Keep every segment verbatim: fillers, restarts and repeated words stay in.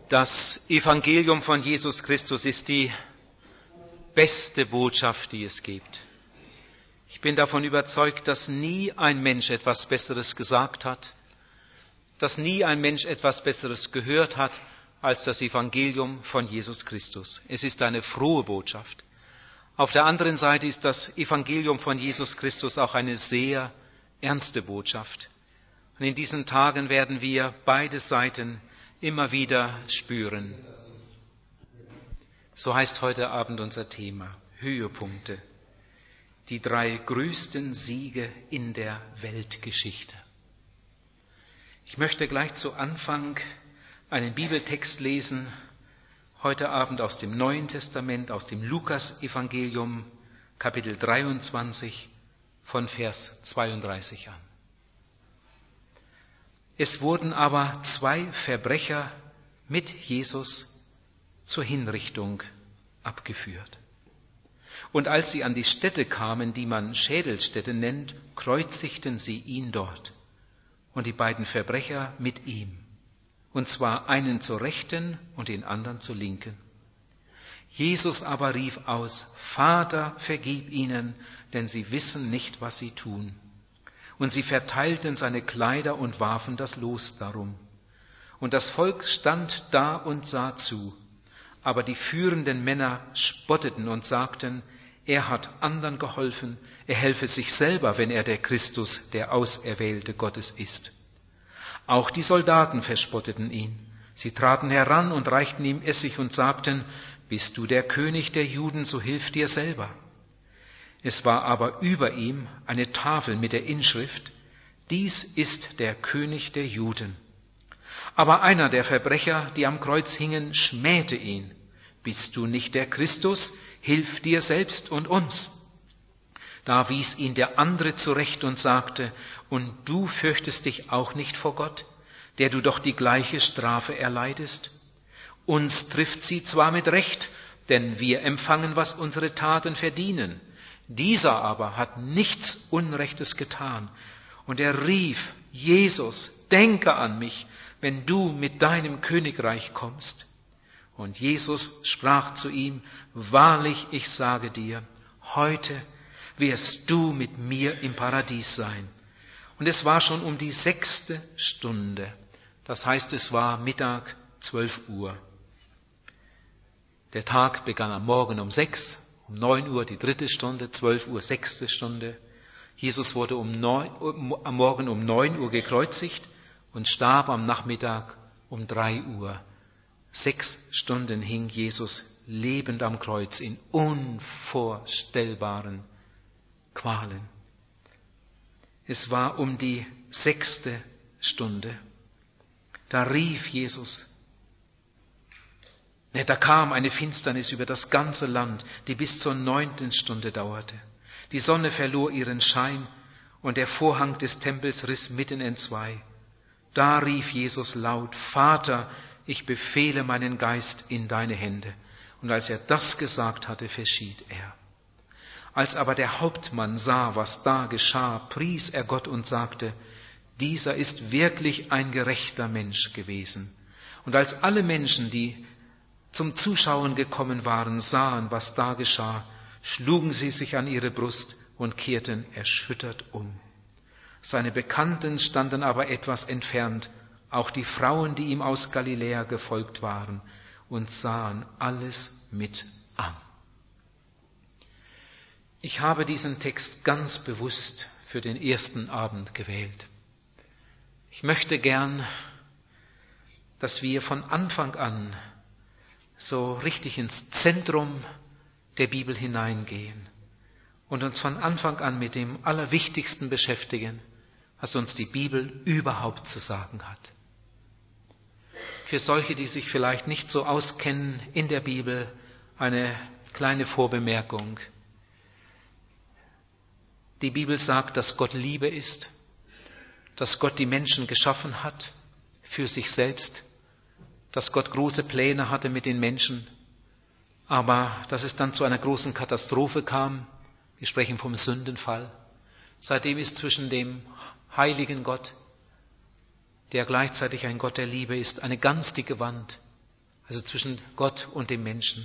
Das Evangelium von Jesus Christus ist die beste Botschaft, die es gibt. Ich bin davon überzeugt, dass nie ein Mensch etwas Besseres gesagt hat, dass nie ein Mensch etwas Besseres gehört hat als das Evangelium von Jesus Christus. Es ist eine frohe Botschaft. Auf der anderen Seite ist das Evangelium von Jesus Christus auch eine sehr ernste Botschaft. Und in diesen Tagen werden wir beide Seiten immer wieder spüren. So heißt heute Abend unser Thema: Höhepunkte. Die drei größten Siege in der Weltgeschichte. Ich möchte gleich zu Anfang einen Bibeltext lesen, heute Abend aus dem Neuen Testament, aus dem Lukas-Evangelium, Kapitel dreiundzwanzig, von Vers zweiunddreißig an. Es wurden aber zwei Verbrecher mit Jesus zur Hinrichtung abgeführt. Und als sie an die Stätte kamen, die man Schädelstätte nennt, kreuzigten sie ihn dort und die beiden Verbrecher mit ihm, und zwar einen zur Rechten und den anderen zur Linken. Jesus aber rief aus: Vater, vergib ihnen, denn sie wissen nicht, was sie tun. Und sie verteilten seine Kleider und warfen das Los darum. Und das Volk stand da und sah zu. Aber die führenden Männer spotteten und sagten: Er hat anderen geholfen, er helfe sich selber, wenn er der Christus, der Auserwählte Gottes ist. Auch die Soldaten verspotteten ihn. Sie traten heran und reichten ihm Essig und sagten: Bist du der König der Juden, so hilf dir selber. Es war aber über ihm eine Tafel mit der Inschrift: Dies ist der König der Juden. Aber einer der Verbrecher, die am Kreuz hingen, schmähte ihn: Bist du nicht der Christus? Hilf dir selbst und uns. Da wies ihn der andere zurecht und sagte: Und du fürchtest dich auch nicht vor Gott, der du doch die gleiche Strafe erleidest? Uns trifft sie zwar mit Recht, denn wir empfangen, was unsere Taten verdienen. Dieser aber hat nichts Unrechtes getan. Und er rief: Jesus, denke an mich, wenn du mit deinem Königreich kommst. Und Jesus sprach zu ihm: Wahrlich, ich sage dir, heute wirst du mit mir im Paradies sein. Und es war schon um die sechste Stunde. Das heißt, es war Mittag, zwölf Uhr. Der Tag begann am Morgen um sechs. Um neun Uhr die dritte Stunde, zwölf Uhr sechste Stunde. Jesus wurde um neun, um, am Morgen um neun Uhr gekreuzigt und starb am Nachmittag um drei Uhr. Sechs Stunden hing Jesus lebend am Kreuz in unvorstellbaren Qualen. Es war um die sechste Stunde. Da rief Jesus. Da kam eine Finsternis über das ganze Land, die bis zur neunten Stunde dauerte. Die Sonne verlor ihren Schein und der Vorhang des Tempels riss mitten entzwei. Da rief Jesus laut: Vater, ich befehle meinen Geist in deine Hände. Und als er das gesagt hatte, verschied er. Als aber der Hauptmann sah, was da geschah, pries er Gott und sagte: Dieser ist wirklich ein gerechter Mensch gewesen. Und als alle Menschen, die zum Zuschauen gekommen waren, sahen, was da geschah, schlugen sie sich an ihre Brust und kehrten erschüttert um. Seine Bekannten standen aber etwas entfernt, auch die Frauen, die ihm aus Galiläa gefolgt waren, und sahen alles mit an. Ich habe diesen Text ganz bewusst für den ersten Abend gewählt. Ich möchte gern, dass wir von Anfang an so richtig ins Zentrum der Bibel hineingehen und uns von Anfang an mit dem Allerwichtigsten beschäftigen, was uns die Bibel überhaupt zu sagen hat. Für solche, die sich vielleicht nicht so auskennen in der Bibel, eine kleine Vorbemerkung. Die Bibel sagt, dass Gott Liebe ist, dass Gott die Menschen geschaffen hat für sich selbst, dass Gott große Pläne hatte mit den Menschen, aber dass es dann zu einer großen Katastrophe kam. Wir sprechen vom Sündenfall. Seitdem ist zwischen dem heiligen Gott, der gleichzeitig ein Gott der Liebe ist, eine ganz dicke Wand. also zwischen Gott und dem Menschen.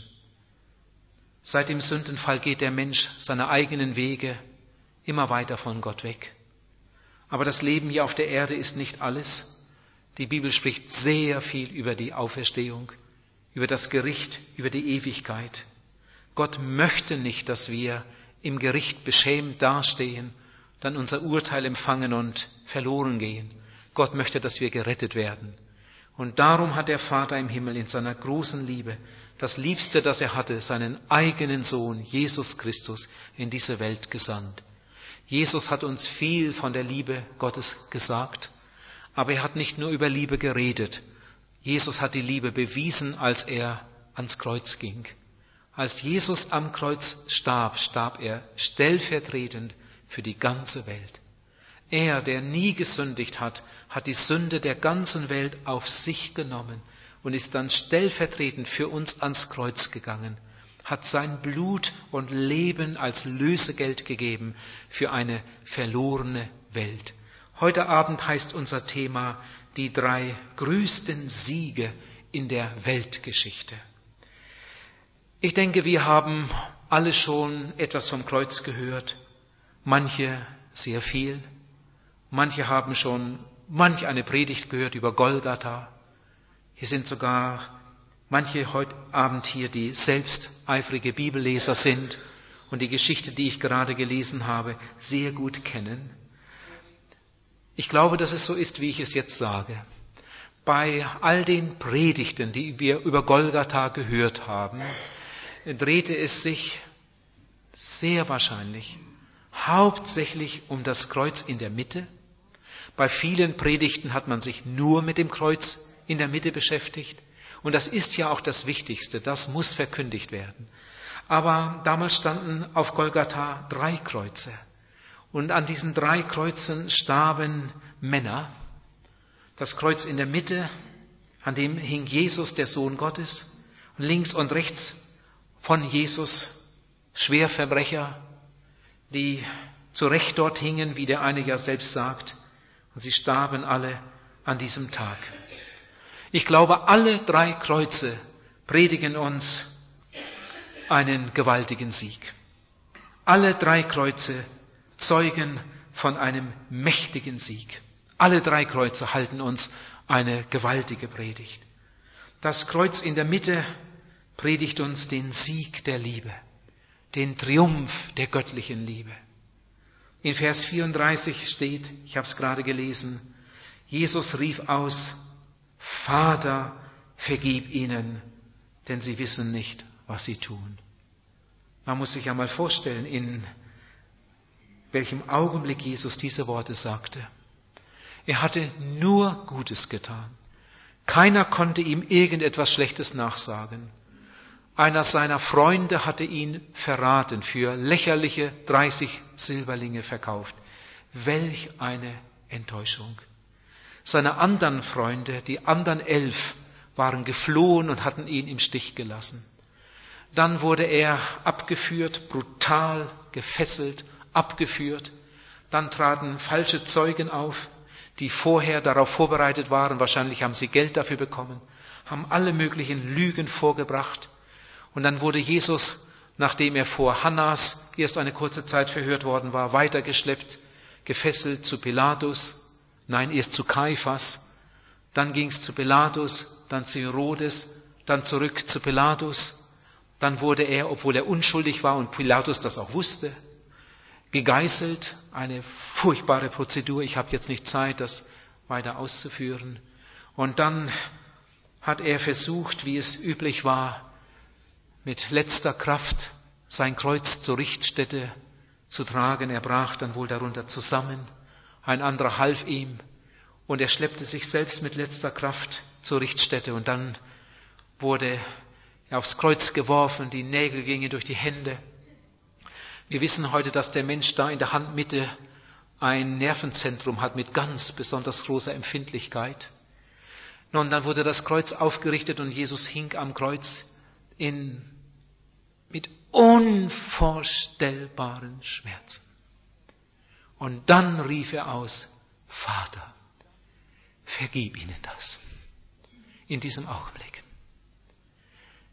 Seit dem Sündenfall geht der Mensch seine eigenen Wege immer weiter von Gott weg. Aber das Leben hier auf der Erde ist nicht alles. Die Bibel spricht sehr viel über die Auferstehung, über das Gericht, über die Ewigkeit. Gott möchte nicht, dass wir im Gericht beschämt dastehen, dann unser Urteil empfangen und verloren gehen. Gott möchte, dass wir gerettet werden. Und darum hat der Vater im Himmel in seiner großen Liebe das Liebste, das er hatte, seinen eigenen Sohn, Jesus Christus, in diese Welt gesandt. Jesus hat uns viel von der Liebe Gottes gesagt, aber er hat nicht nur über Liebe geredet. Jesus hat die Liebe bewiesen, als er ans Kreuz ging. Als Jesus am Kreuz starb, starb er stellvertretend für die ganze Welt. Er, der nie gesündigt hat, hat die Sünde der ganzen Welt auf sich genommen und ist dann stellvertretend für uns ans Kreuz gegangen, hat sein Blut und Leben als Lösegeld gegeben für eine verlorene Welt. Heute Abend heißt unser Thema die drei größten Siege in der Weltgeschichte. Ich denke, wir haben alle schon etwas vom Kreuz gehört, manche sehr viel, manche haben schon manch eine Predigt gehört über Golgatha. Hier sind sogar manche heute Abend hier, die selbst eifrige Bibelleser sind und die Geschichte, die ich gerade gelesen habe, sehr gut kennen. Ich glaube, dass es so ist, wie ich es jetzt sage. Bei all den Predigten, die wir über Golgatha gehört haben, drehte es sich sehr wahrscheinlich hauptsächlich um das Kreuz in der Mitte. Bei vielen Predigten hat man sich nur mit dem Kreuz in der Mitte beschäftigt. Und das ist ja auch das Wichtigste, das muss verkündigt werden. Aber damals standen auf Golgatha drei Kreuze. Und an diesen drei Kreuzen starben Männer. Das Kreuz in der Mitte, an dem hing Jesus, der Sohn Gottes. Und links und rechts von Jesus Schwerverbrecher, die zu Recht dort hingen, wie der eine ja selbst sagt. Und sie starben alle an diesem Tag. Ich glaube, alle drei Kreuze predigen uns einen gewaltigen Sieg. Alle drei Kreuze zeugen von einem mächtigen Sieg. Alle drei Kreuze halten uns eine gewaltige Predigt. Das Kreuz in der Mitte predigt uns den Sieg der Liebe, den Triumph der göttlichen Liebe. In Vers vierunddreißig steht, ich habe es gerade gelesen, Jesus rief aus, Vater, vergib ihnen, denn sie wissen nicht, was sie tun. Man muss sich ja mal vorstellen, in welchem Augenblick Jesus diese Worte sagte. Er hatte nur Gutes getan. Keiner konnte ihm irgendetwas Schlechtes nachsagen. Einer seiner Freunde hatte ihn verraten, für lächerliche dreißig Silberlinge verkauft. Welch eine Enttäuschung. Seine anderen Freunde, die anderen elf, waren geflohen und hatten ihn im Stich gelassen. Dann wurde er abgeführt, brutal gefesselt, abgeführt. Dann traten falsche Zeugen auf, die vorher darauf vorbereitet waren. Wahrscheinlich haben sie Geld dafür bekommen, haben alle möglichen Lügen vorgebracht. Und dann wurde Jesus, nachdem er vor Hannas erst eine kurze Zeit verhört worden war, weitergeschleppt, gefesselt zu Pilatus. Nein, erst zu Kaiphas, dann ging es zu Pilatus, dann zu Herodes, dann zurück zu Pilatus. Dann wurde er, obwohl er unschuldig war und Pilatus das auch wusste, gegeißelt. Eine furchtbare Prozedur. Ich habe jetzt nicht Zeit, das weiter auszuführen. Und dann hat er versucht, wie es üblich war, mit letzter Kraft sein Kreuz zur Richtstätte zu tragen. Er brach dann wohl darunter zusammen. Ein anderer half ihm und er schleppte sich selbst mit letzter Kraft zur Richtstätte und dann wurde er aufs Kreuz geworfen, die Nägel gingen durch die Hände. Wir wissen heute, dass der Mensch da in der Handmitte ein Nervenzentrum hat mit ganz besonders großer Empfindlichkeit. Nun, dann wurde das Kreuz aufgerichtet und Jesus hing am Kreuz in, mit unvorstellbaren Schmerzen. Und dann rief er aus, Vater, vergib ihnen das. In diesem Augenblick.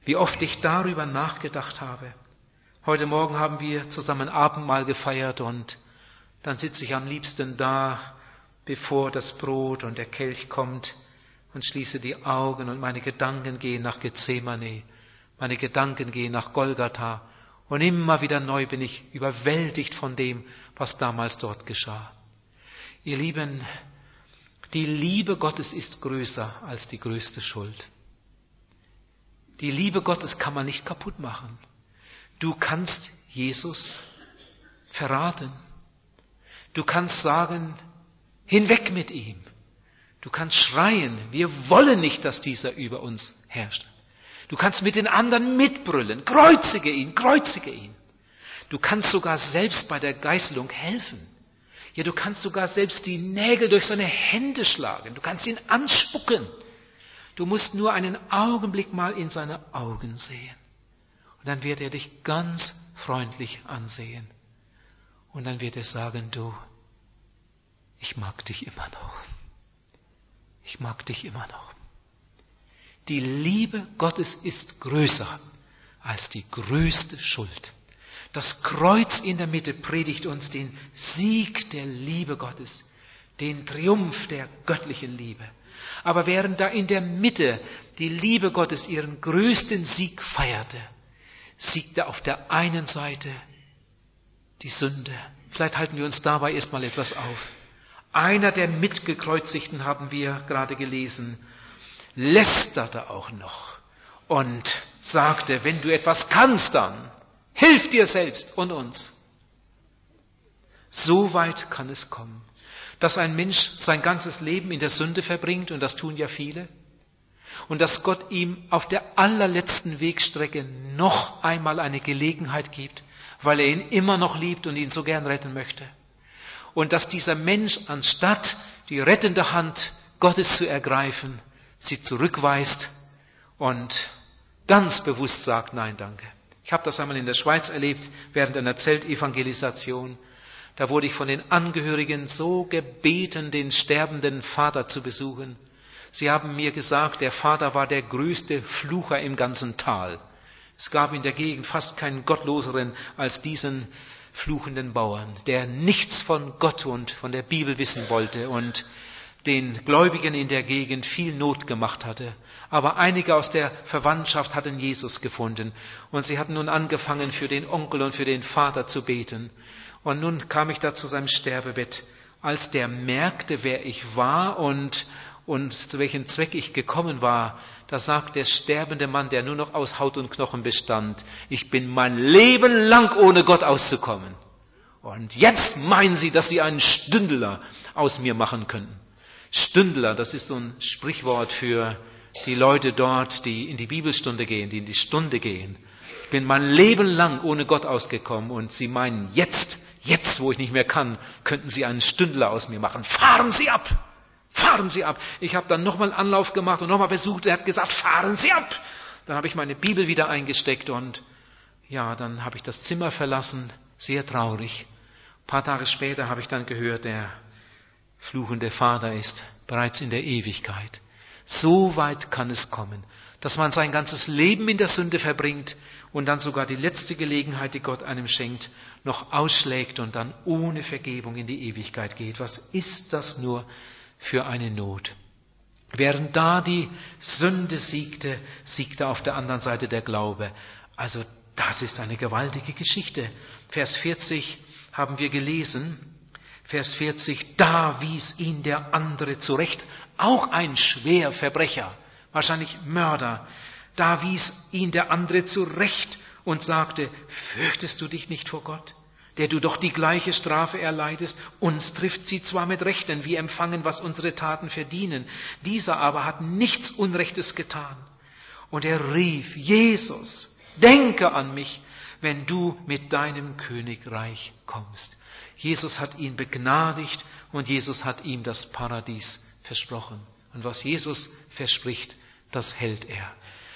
Wie oft ich darüber nachgedacht habe. Heute Morgen haben wir zusammen Abendmahl gefeiert und dann sitze ich am liebsten da, bevor das Brot und der Kelch kommt und schließe die Augen und meine Gedanken gehen nach Gethsemane, meine Gedanken gehen nach Golgatha und immer wieder neu bin ich überwältigt von dem, was damals dort geschah. Ihr Lieben, die Liebe Gottes ist größer als die größte Schuld. Die Liebe Gottes kann man nicht kaputt machen. Du kannst Jesus verraten. Du kannst sagen, hinweg mit ihm. Du kannst schreien, wir wollen nicht, dass dieser über uns herrscht. Du kannst mit den anderen mitbrüllen, kreuzige ihn, kreuzige ihn. Du kannst sogar selbst bei der Geißelung helfen. Ja, du kannst sogar selbst die Nägel durch seine Hände schlagen. Du kannst ihn anspucken. Du musst nur einen Augenblick mal in seine Augen sehen. Und dann wird er dich ganz freundlich ansehen. Und dann wird er sagen, du, ich mag dich immer noch. Ich mag dich immer noch. Die Liebe Gottes ist größer als die größte Schuld. Das Kreuz in der Mitte predigt uns den Sieg der Liebe Gottes, den Triumph der göttlichen Liebe. Aber während da in der Mitte die Liebe Gottes ihren größten Sieg feierte, siegte auf der einen Seite die Sünde. Vielleicht halten wir uns dabei erstmal etwas auf. Einer der Mitgekreuzigten, haben wir gerade gelesen, lästerte auch noch und sagte, wenn du etwas kannst, dann hilf dir selbst und uns. So weit kann es kommen, dass ein Mensch sein ganzes Leben in der Sünde verbringt, und das tun ja viele, und dass Gott ihm auf der allerletzten Wegstrecke noch einmal eine Gelegenheit gibt, weil er ihn immer noch liebt und ihn so gern retten möchte. Und dass dieser Mensch, anstatt die rettende Hand Gottes zu ergreifen, sie zurückweist und ganz bewusst sagt, nein, danke. Ich habe das einmal in der Schweiz erlebt, während einer Zeltevangelisation. Da wurde ich von den Angehörigen so gebeten, den sterbenden Vater zu besuchen. Sie haben mir gesagt, der Vater war der größte Flucher im ganzen Tal. Es gab in der Gegend fast keinen Gottloseren als diesen fluchenden Bauern, der nichts von Gott und von der Bibel wissen wollte und den Gläubigen in der Gegend viel Not gemacht hatte. Aber einige aus der Verwandtschaft hatten Jesus gefunden und sie hatten nun angefangen, für den Onkel und für den Vater zu beten. Und nun kam ich da zu seinem Sterbebett. Als der merkte, wer ich war und, und zu welchem Zweck ich gekommen war, da sagt der sterbende Mann, der nur noch aus Haut und Knochen bestand, ich bin mein Leben lang ohne Gott auszukommen. Und jetzt meinen Sie, dass Sie einen Stündler aus mir machen könnten. Stündler, das ist so ein Sprichwort für die Leute dort, die in die Bibelstunde gehen, die in die Stunde gehen. Ich bin mein Leben lang ohne Gott ausgekommen und Sie meinen, jetzt, jetzt, wo ich nicht mehr kann, könnten Sie einen Stündler aus mir machen. Fahren Sie ab! Fahren Sie ab! Ich habe dann nochmal Anlauf gemacht und nochmal versucht. Er hat gesagt, fahren Sie ab! Dann habe ich meine Bibel wieder eingesteckt und ja, dann habe ich das Zimmer verlassen, sehr traurig. Ein paar Tage später habe ich dann gehört, der fluchende Vater ist bereits in der Ewigkeit. So weit kann es kommen, dass man sein ganzes Leben in der Sünde verbringt und dann sogar die letzte Gelegenheit, die Gott einem schenkt, noch ausschlägt und dann ohne Vergebung in die Ewigkeit geht. Was ist das nur für eine Not? Während da die Sünde siegte, siegte auf der anderen Seite der Glaube. Also das ist eine gewaltige Geschichte. Vers vierzig haben wir gelesen. Vers vierzig, da wies ihn der andere zurecht, auch ein Schwerverbrecher, wahrscheinlich Mörder. Da wies ihn der andere zurecht und sagte, fürchtest du dich nicht vor Gott, der du doch die gleiche Strafe erleidest? Uns trifft sie zwar mit Recht, denn wir empfangen, was unsere Taten verdienen. Dieser aber hat nichts Unrechtes getan. Und er rief, Jesus, denke an mich, wenn du mit deinem Königreich kommst. Jesus hat ihn begnadigt und Jesus hat ihm das Paradies versprochen. Und was Jesus verspricht, das hält er.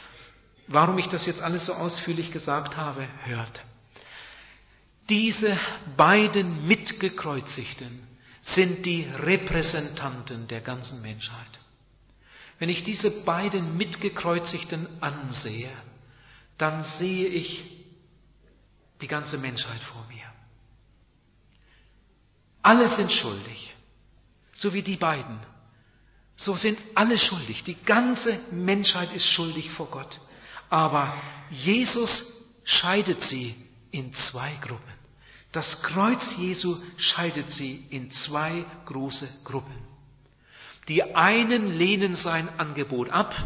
Warum ich das jetzt alles so ausführlich gesagt habe, hört. Diese beiden Mitgekreuzigten sind die Repräsentanten der ganzen Menschheit. Wenn ich diese beiden Mitgekreuzigten ansehe, dann sehe ich die ganze Menschheit vor mir. Alle sind schuldig, so wie die beiden. So sind alle schuldig. Die ganze Menschheit ist schuldig vor Gott. Aber Jesus scheidet sie in zwei Gruppen. Das Kreuz Jesu scheidet sie in zwei große Gruppen. Die einen lehnen sein Angebot ab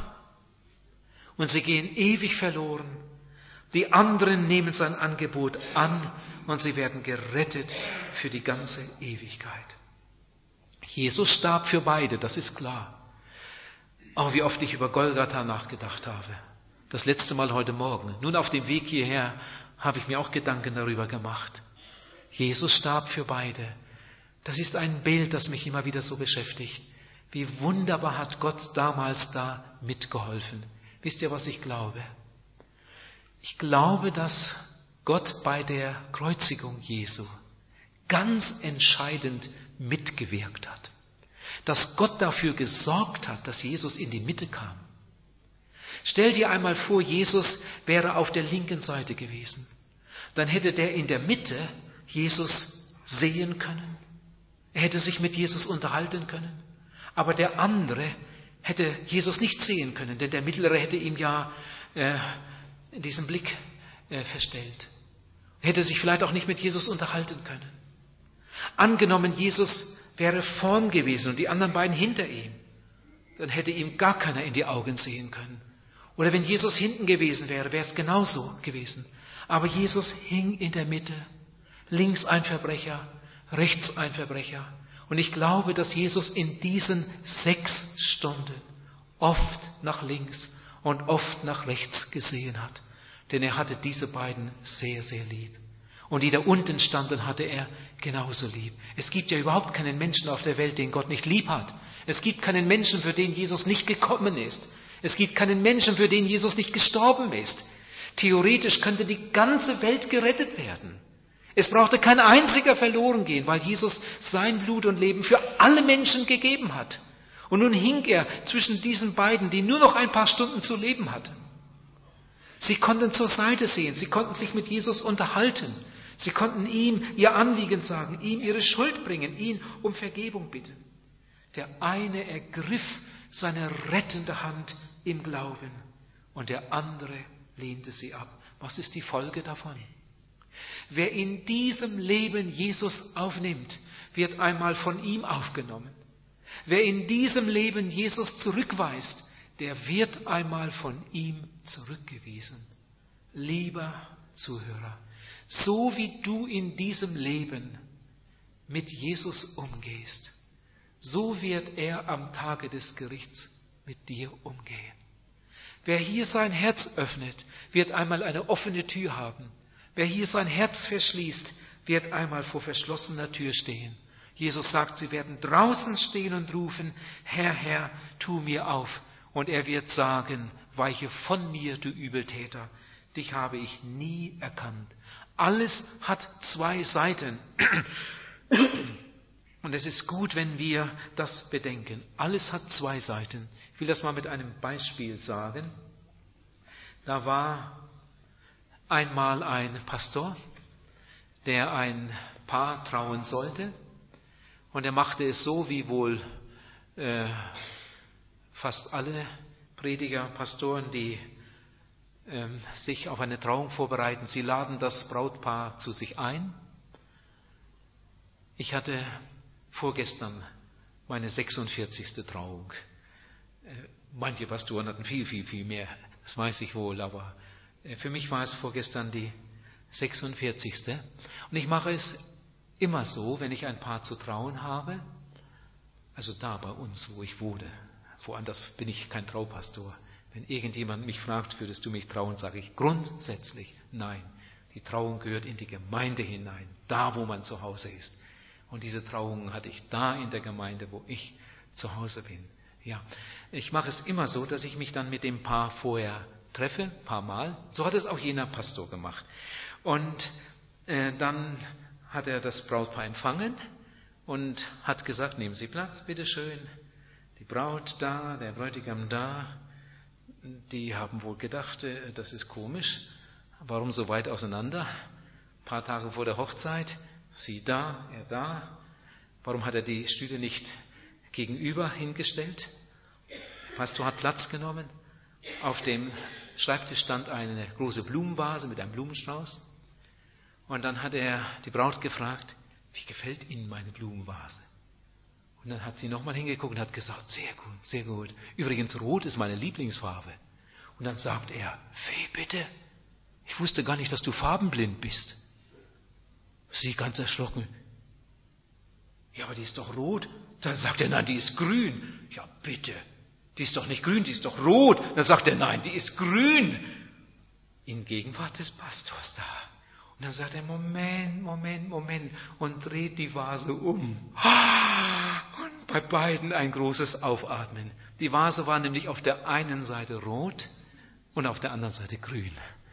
und sie gehen ewig verloren. Die anderen nehmen sein Angebot an und sie werden gerettet für die ganze Ewigkeit. Jesus starb für beide, das ist klar. Aber wie oft ich über Golgatha nachgedacht habe. Das letzte Mal heute Morgen. Nun auf dem Weg hierher habe ich mir auch Gedanken darüber gemacht. Jesus starb für beide. Das ist ein Bild, das mich immer wieder so beschäftigt. Wie wunderbar hat Gott damals da mitgeholfen. Wisst ihr, was ich glaube? Ich glaube, dass Gott bei der Kreuzigung Jesu ganz entscheidend mitgewirkt hat. Dass Gott dafür gesorgt hat, dass Jesus in die Mitte kam. Stell dir einmal vor, Jesus wäre auf der linken Seite gewesen. Dann hätte der in der Mitte Jesus sehen können. Er hätte sich mit Jesus unterhalten können. Aber der andere hätte Jesus nicht sehen können, denn der Mittlere hätte ihm ja äh, diesen Blick äh, verstellt. Er hätte sich vielleicht auch nicht mit Jesus unterhalten können. Angenommen, Jesus wäre vorn gewesen und die anderen beiden hinter ihm, dann hätte ihm gar keiner in die Augen sehen können. Oder wenn Jesus hinten gewesen wäre, wäre es genauso gewesen. Aber Jesus hing in der Mitte, links ein Verbrecher, rechts ein Verbrecher. Und ich glaube, dass Jesus in diesen sechs Stunden oft nach links und oft nach rechts gesehen hat. Denn er hatte diese beiden sehr, sehr lieb. Und die da unten standen, hatte er genauso lieb. Es gibt ja überhaupt keinen Menschen auf der Welt, den Gott nicht lieb hat. Es gibt keinen Menschen, für den Jesus nicht gekommen ist. Es gibt keinen Menschen, für den Jesus nicht gestorben ist. Theoretisch könnte die ganze Welt gerettet werden. Es brauchte kein einziger verloren gehen, weil Jesus sein Blut und Leben für alle Menschen gegeben hat. Und nun hing er zwischen diesen beiden, die nur noch ein paar Stunden zu leben hatten. Sie konnten zur Seite sehen, sie konnten sich mit Jesus unterhalten. Sie konnten ihm ihr Anliegen sagen, ihm ihre Schuld bringen, ihn um Vergebung bitten. Der eine ergriff seine rettende Hand im Glauben und der andere lehnte sie ab. Was ist die Folge davon? Wer in diesem Leben Jesus aufnimmt, wird einmal von ihm aufgenommen. Wer in diesem Leben Jesus zurückweist, der wird einmal von ihm zurückgewiesen. Lieber Zuhörer, so wie du in diesem Leben mit Jesus umgehst, so wird er am Tage des Gerichts mit dir umgehen. Wer hier sein Herz öffnet, wird einmal eine offene Tür haben. Wer hier sein Herz verschließt, wird einmal vor verschlossener Tür stehen. Jesus sagt, sie werden draußen stehen und rufen, Herr, Herr, tu mir auf. Und er wird sagen, weiche von mir, du Übeltäter, dich habe ich nie erkannt. Alles hat zwei Seiten. Und es ist gut, wenn wir das bedenken. Alles hat zwei Seiten. Ich will das mal mit einem Beispiel sagen. Da war einmal ein Pastor, der ein Paar trauen sollte. Und er machte es so, wie wohl äh, fast alle Prediger, Pastoren, die äh, sich auf eine Trauung vorbereiten. Sie laden das Brautpaar zu sich ein. Ich hatte vorgestern meine sechsundvierzigste Trauung. Äh, manche Pastoren hatten viel, viel, viel mehr. Das weiß ich wohl, aber äh, für mich war es vorgestern die sechsundvierzigste. Und ich mache es immer so, wenn ich ein Paar zu trauen habe, also da bei uns, wo ich wohne, woanders bin ich kein Traupastor. Wenn irgendjemand mich fragt, würdest du mich trauen, sage ich grundsätzlich nein. Die Trauung gehört in die Gemeinde hinein, da wo man zu Hause ist. Und diese Trauung hatte ich da in der Gemeinde, wo ich zu Hause bin. Ja, ich mache es immer so, dass ich mich dann mit dem Paar vorher treffe, ein paar Mal. So hat es auch jener Pastor gemacht. Und äh, dann hat er das Brautpaar empfangen und hat gesagt, nehmen Sie Platz, bitteschön. Die Braut da, der Bräutigam da. die haben wohl gedacht, das ist komisch. Warum so weit auseinander? Ein paar Tage vor der Hochzeit, sie da, er da. Warum hat er die Stühle nicht gegenüber hingestellt? Der Pastor hat Platz genommen. Auf dem Schreibtisch stand eine große Blumenvase mit einem Blumenstrauß. Und dann hat er die Braut gefragt, wie gefällt Ihnen meine Blumenvase? Und dann hat sie nochmal hingeguckt und hat gesagt, sehr gut, sehr gut. Übrigens, Rot ist meine Lieblingsfarbe. Und dann sagt er, wie bitte? Ich wusste gar nicht, dass du farbenblind bist. Sie ganz erschrocken. Ja, aber die ist doch rot. Dann sagt er, nein, die ist grün. Ja, bitte. Die ist doch nicht grün, die ist doch rot. Dann sagt er, nein, die ist grün. In Gegenwart des Pastors da. Und dann sagt er, Moment, Moment, Moment. Und dreht die Vase um. Und bei beiden ein großes Aufatmen. Die Vase war nämlich auf der einen Seite rot und auf der anderen Seite grün.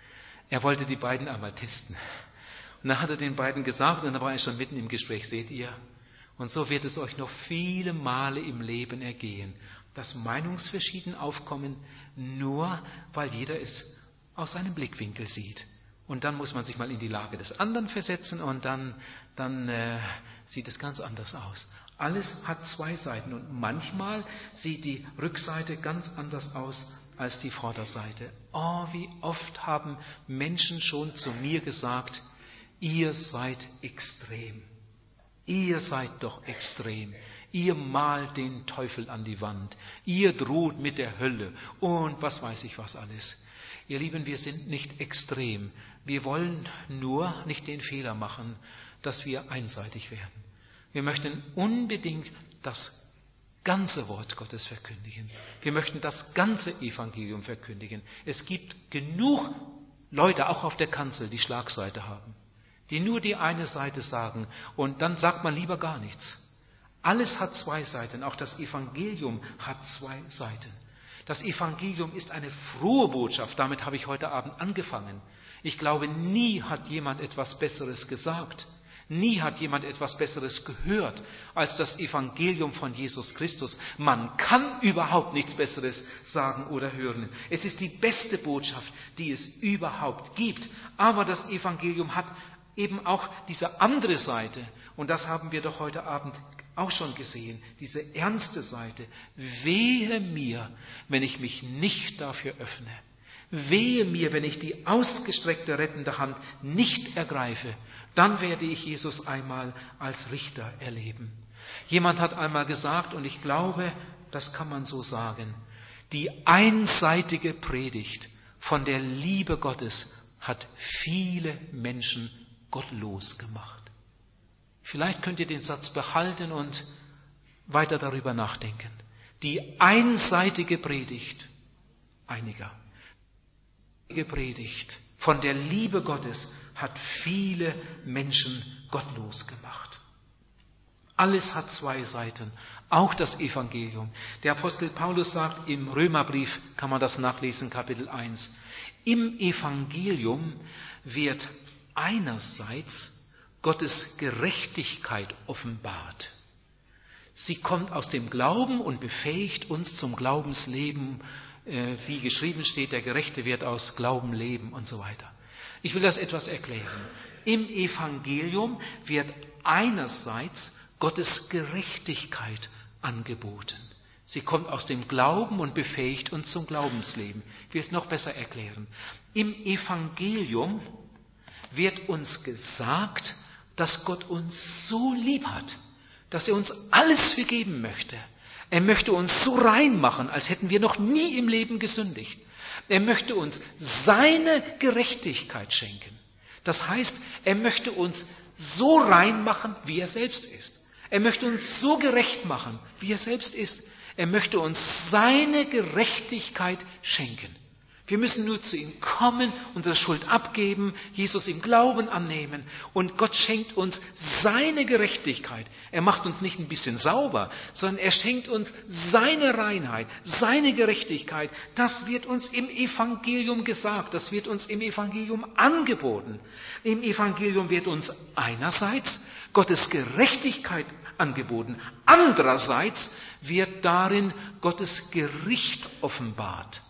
Er wollte die beiden einmal testen. Und dann hat er den beiden gesagt, und dann war er schon mitten im Gespräch, seht ihr? Und so wird es euch noch viele Male im Leben ergehen, dass Meinungsverschieden aufkommen, nur weil jeder es aus seinem Blickwinkel sieht. Und dann muss man sich mal in die Lage des anderen versetzen und dann, dann äh, sieht es ganz anders aus. Alles hat zwei Seiten und manchmal sieht die Rückseite ganz anders aus als die Vorderseite. Oh, wie oft haben Menschen schon zu mir gesagt, ihr seid extrem. Ihr seid doch extrem. Ihr malt den Teufel an die Wand. Ihr droht mit der Hölle und was weiß ich was alles. Ihr Lieben, wir sind nicht extrem. Wir wollen nur nicht den Fehler machen, dass wir einseitig werden. Wir möchten unbedingt das ganze Wort Gottes verkündigen. Wir möchten das ganze Evangelium verkündigen. Es gibt genug Leute, auch auf der Kanzel, die Schlagseite haben, die nur die eine Seite sagen und dann sagt man lieber gar nichts. Alles hat zwei Seiten, auch das Evangelium hat zwei Seiten. Das Evangelium ist eine frohe Botschaft, damit habe ich heute Abend angefangen. Ich glaube, nie hat jemand etwas Besseres gesagt. Nie hat jemand etwas Besseres gehört als das Evangelium von Jesus Christus. Man kann überhaupt nichts Besseres sagen oder hören. Es ist die beste Botschaft, die es überhaupt gibt. Aber das Evangelium hat eben auch diese andere Seite. Und das haben wir doch heute Abend auch schon gesehen. Diese ernste Seite. Wehe mir, wenn ich mich nicht dafür öffne. Wehe mir, wenn ich die ausgestreckte rettende Hand nicht ergreife. Dann werde ich Jesus einmal als Richter erleben. Jemand hat einmal gesagt, und ich glaube, das kann man so sagen, die einseitige Predigt von der Liebe Gottes hat viele Menschen gottlos gemacht. Vielleicht könnt ihr den Satz behalten und weiter darüber nachdenken. Die einseitige Predigt einiger, die Predigt von der Liebe Gottes hat viele Menschen gottlos gemacht. Alles hat zwei Seiten, auch das Evangelium. Der Apostel Paulus sagt, im Römerbrief kann man das nachlesen, Kapitel eins. Im Evangelium wird einerseits Gottes Gerechtigkeit offenbart. Sie kommt aus dem Glauben und befähigt uns zum Glaubensleben, wie geschrieben steht, der Gerechte wird aus Glauben leben und so weiter. Ich will das etwas erklären. Im Evangelium wird einerseits Gottes Gerechtigkeit angeboten. Sie kommt aus dem Glauben und befähigt uns zum Glaubensleben. Ich will es noch besser erklären. Im Evangelium wird uns gesagt, dass Gott uns so lieb hat, dass er uns alles vergeben möchte. Er möchte uns so rein machen, als hätten wir noch nie im Leben gesündigt. Er möchte uns seine Gerechtigkeit schenken. Das heißt, er möchte uns so rein machen, wie er selbst ist. Er möchte uns so gerecht machen, wie er selbst ist. Er möchte uns seine Gerechtigkeit schenken. Wir müssen nur zu ihm kommen, unsere Schuld abgeben, Jesus im Glauben annehmen und Gott schenkt uns seine Gerechtigkeit. Er macht uns nicht ein bisschen sauber, sondern er schenkt uns seine Reinheit, seine Gerechtigkeit. Das wird uns im Evangelium gesagt, das wird uns im Evangelium angeboten. Im Evangelium wird uns einerseits Gottes Gerechtigkeit angeboten, andererseits wird darin Gottes Gericht offenbart.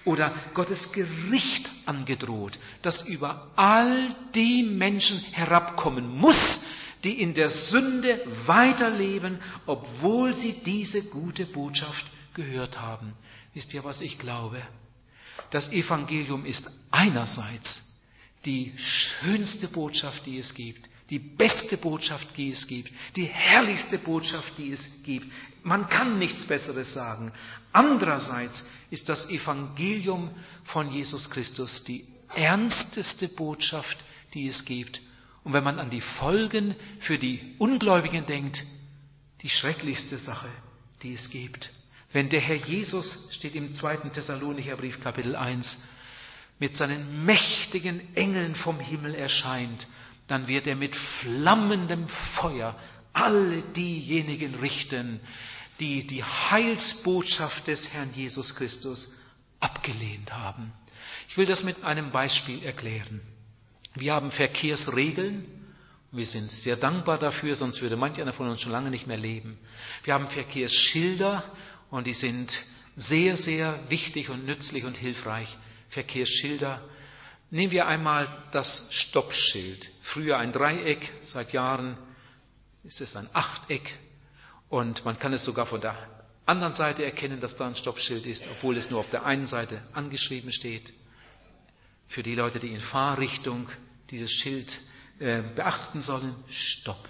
oder Gottes Gericht angedroht, das über all die Menschen herabkommen muss, die in der Sünde weiterleben, obwohl sie diese gute Botschaft gehört haben. Wisst ihr, was ich glaube? Das Evangelium ist einerseits die schönste Botschaft, die es gibt, die beste Botschaft, die es gibt, die herrlichste Botschaft, die es gibt. Man kann nichts Besseres sagen. Andererseits ist das Evangelium von Jesus Christus die ernsteste Botschaft, die es gibt. Und wenn man an die Folgen für die Ungläubigen denkt, die schrecklichste Sache, die es gibt. Wenn der Herr Jesus, steht im zweiten Thessalonicher Brief, Kapitel eins, mit seinen mächtigen Engeln vom Himmel erscheint, dann wird er mit flammendem Feuer alle diejenigen richten, die die Heilsbotschaft des Herrn Jesus Christus abgelehnt haben. Ich will das mit einem Beispiel erklären. Wir haben Verkehrsregeln. Wir sind sehr dankbar dafür, sonst würde manch einer von uns schon lange nicht mehr leben. Wir haben Verkehrsschilder und die sind sehr, sehr wichtig und nützlich und hilfreich. Verkehrsschilder. Nehmen wir einmal das Stoppschild. Früher ein Dreieck, seit Jahren ist es ein Achteck. Und man kann es sogar von der anderen Seite erkennen, dass da ein Stoppschild ist, obwohl es nur auf der einen Seite angeschrieben steht. Für die Leute, die in Fahrrichtung dieses Schild äh, beachten sollen, Stopp.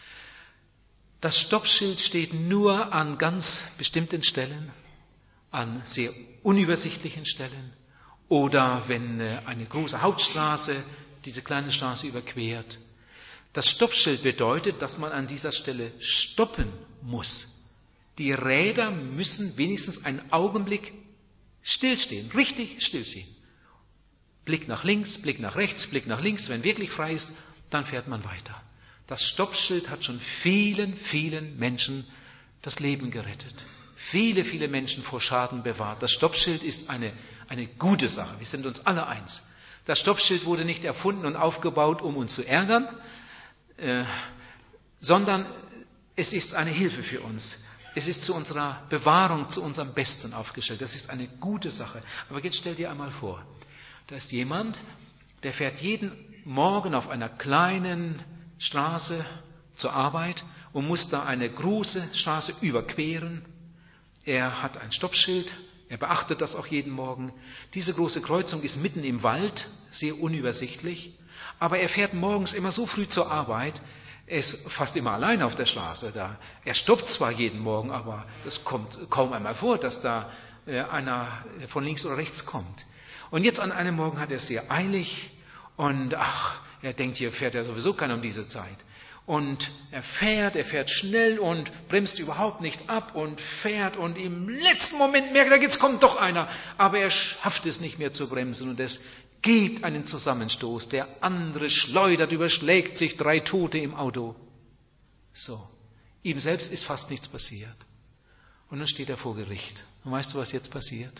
Das Stoppschild steht nur an ganz bestimmten Stellen, an sehr unübersichtlichen Stellen oder wenn äh, eine große Hauptstraße diese kleine Straße überquert. Das Stoppschild bedeutet, dass man an dieser Stelle stoppen muss. Die Räder müssen wenigstens einen Augenblick stillstehen, richtig stillstehen. Blick nach links, Blick nach rechts, Blick nach links. Wenn wirklich frei ist, dann fährt man weiter. Das Stoppschild hat schon vielen, vielen Menschen das Leben gerettet. Viele, viele Menschen vor Schaden bewahrt. Das Stoppschild ist eine, eine gute Sache. Wir sind uns alle eins. Das Stoppschild wurde nicht erfunden und aufgebaut, um uns zu ärgern, äh, sondern es ist eine Hilfe für uns. Es ist zu unserer Bewahrung, zu unserem Besten aufgestellt. Das ist eine gute Sache. Aber jetzt stell dir einmal vor, da ist jemand, der fährt jeden Morgen auf einer kleinen Straße zur Arbeit und muss da eine große Straße überqueren. Er hat ein Stoppschild, er beachtet das auch jeden Morgen. Diese große Kreuzung ist mitten im Wald, sehr unübersichtlich. Aber er fährt morgens immer so früh zur Arbeit, er ist fast immer allein auf der Straße da. Er stoppt zwar jeden Morgen, aber es kommt kaum einmal vor, dass da einer von links oder rechts kommt. Und jetzt an einem Morgen hat er es sehr eilig und ach, er denkt, hier fährt ja sowieso keiner um diese Zeit. Und er fährt, er fährt schnell und bremst überhaupt nicht ab und fährt und im letzten Moment merkt er, jetzt kommt doch einer. Aber er schafft es nicht mehr zu bremsen und es gibt einen Zusammenstoß. Der andere schleudert, überschlägt sich, drei Tote im Auto. So, ihm selbst ist fast nichts passiert. Und dann steht er vor Gericht. Und weißt du, was jetzt passiert?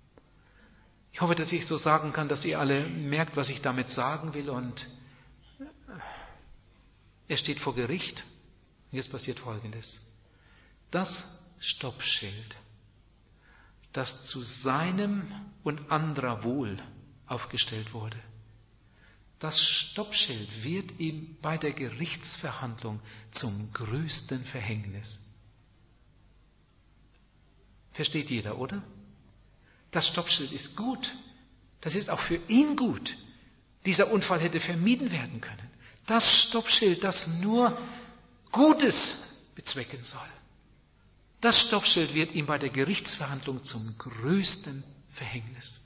Ich hoffe, dass ich so sagen kann, dass ihr alle merkt, was ich damit sagen will. Und er steht vor Gericht. Und jetzt passiert Folgendes. Das Stoppschild, das zu seinem und anderer Wohl aufgestellt wurde, das Stoppschild wird ihm bei der Gerichtsverhandlung zum größten Verhängnis. Versteht jeder, oder? Das Stoppschild ist gut. Das ist auch für ihn gut. Dieser Unfall hätte vermieden werden können. Das Stoppschild, das nur Gutes bezwecken soll. Das Stoppschild wird ihm bei der Gerichtsverhandlung zum größten Verhängnis.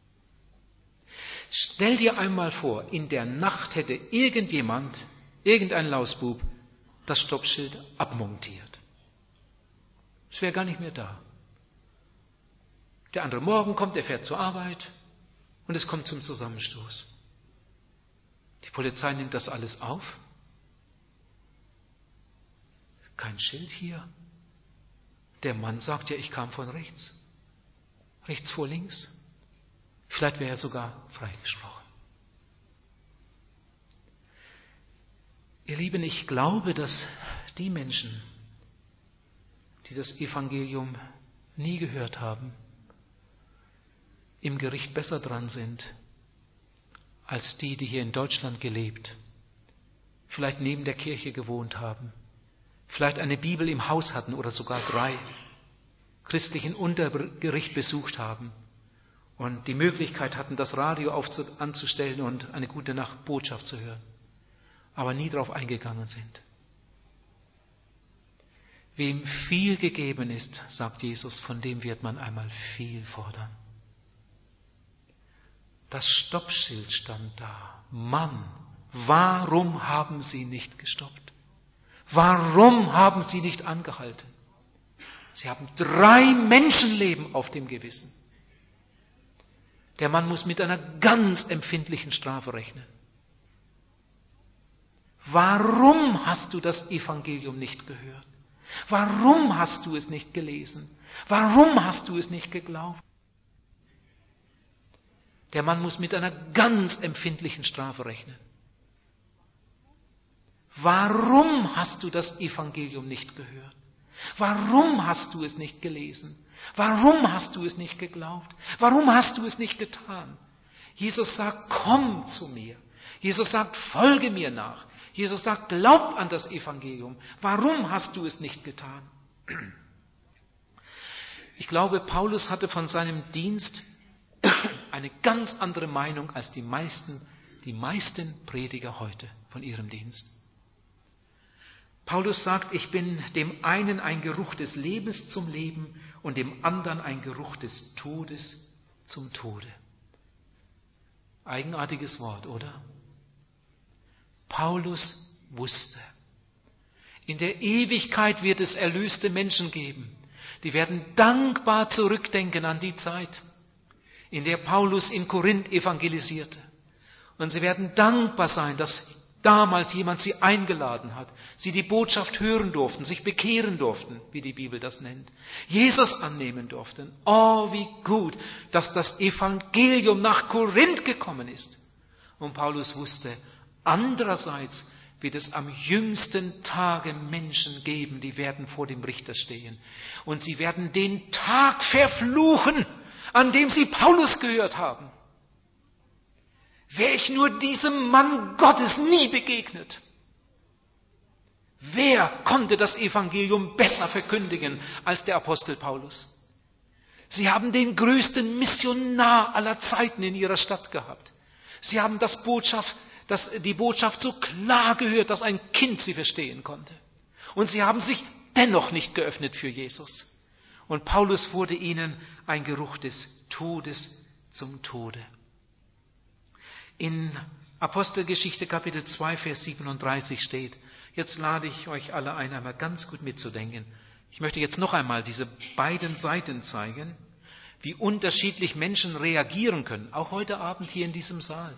Stell dir einmal vor, in der Nacht hätte irgendjemand, irgendein Lausbub, das Stoppschild abmontiert. Es wäre gar nicht mehr da. Der andere Morgen kommt, er fährt zur Arbeit und es kommt zum Zusammenstoß. Die Polizei nimmt das alles auf. Kein Schild hier. Der Mann sagt ja, ich kam von rechts. Rechts vor links. Vielleicht wäre er sogar freigesprochen. Ihr Lieben, ich glaube, dass die Menschen, die das Evangelium nie gehört haben, im Gericht besser dran sind als die, die hier in Deutschland gelebt, vielleicht neben der Kirche gewohnt haben, vielleicht eine Bibel im Haus hatten oder sogar drei, christlichen Unterricht besucht haben und die Möglichkeit hatten, das Radio anzustellen und eine gute Nacht-Botschaft zu hören, aber nie darauf eingegangen sind. Wem viel gegeben ist, sagt Jesus, von dem wird man einmal viel fordern. Das Stoppschild stand da. Mann, warum haben Sie nicht gestoppt? Warum haben Sie nicht angehalten? Sie haben drei Menschenleben auf dem Gewissen. Der Mann muss mit einer ganz empfindlichen Strafe rechnen. Warum hast du das Evangelium nicht gehört? Warum hast du es nicht gelesen? Warum hast du es nicht geglaubt? Der Mann muss mit einer ganz empfindlichen Strafe rechnen. Warum hast du das Evangelium nicht gehört? Warum hast du es nicht gelesen? Warum hast du es nicht geglaubt? Warum hast du es nicht getan? Jesus sagt, komm zu mir. Jesus sagt, folge mir nach. Jesus sagt, glaub an das Evangelium. Warum hast du es nicht getan? Ich glaube, Paulus hatte von seinem Dienst eine ganz andere Meinung als die meisten, die meisten Prediger heute von ihrem Dienst. Paulus sagt, ich bin dem einen ein Geruch des Lebens zum Leben und dem anderen ein Geruch des Todes zum Tode. Eigenartiges Wort, oder? Paulus wusste, in der Ewigkeit wird es erlöste Menschen geben, die werden dankbar zurückdenken an die Zeit, in der Paulus in Korinth evangelisierte. Und sie werden dankbar sein, dass damals jemand sie eingeladen hat, sie die Botschaft hören durften, sich bekehren durften, wie die Bibel das nennt, Jesus annehmen durften. Oh, wie gut, dass das Evangelium nach Korinth gekommen ist. Und Paulus wusste, andererseits wird es am jüngsten Tage Menschen geben, die werden vor dem Richter stehen. Und sie werden den Tag verfluchen, an dem sie Paulus gehört haben. Wäre ich nur diesem Mann Gottes nie begegnet. Wer konnte das Evangelium besser verkündigen als der Apostel Paulus? Sie haben den größten Missionar aller Zeiten in ihrer Stadt gehabt. Sie haben das Botschaft, das, die Botschaft so klar gehört, dass ein Kind sie verstehen konnte. Und sie haben sich dennoch nicht geöffnet für Jesus. Und Paulus wurde ihnen ein Geruch des Todes zum Tode. In Apostelgeschichte Kapitel zwei, Vers siebenunddreißig steht, jetzt lade ich euch alle ein, einmal ganz gut mitzudenken. Ich möchte jetzt noch einmal diese beiden Seiten zeigen, wie unterschiedlich Menschen reagieren können, auch heute Abend hier in diesem Saal.